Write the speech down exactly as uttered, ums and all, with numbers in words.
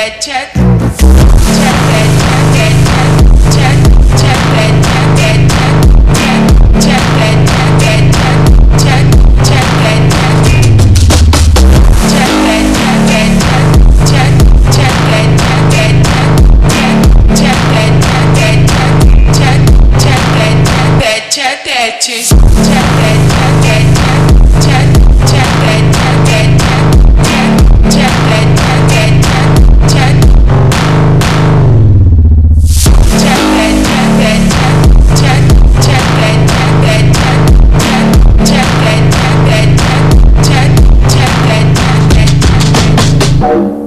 that check. Check that, check that, check, check that, check that, check that, check that, check, check that, check that, check, check that, check, check that, check that, check, check that, check that, check, check that, check, check, check that, check, check that, check, check. Check that, check that, check, check that, check that, check, check that, check, check that, check.